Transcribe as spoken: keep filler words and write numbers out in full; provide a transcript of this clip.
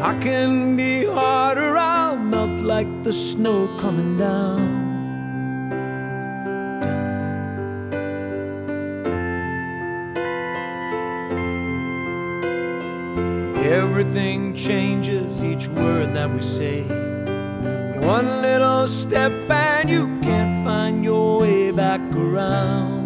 I can be hard or I'll melt like the snow coming down. Everything changes each word that we say. One little step and you can't find your way back around.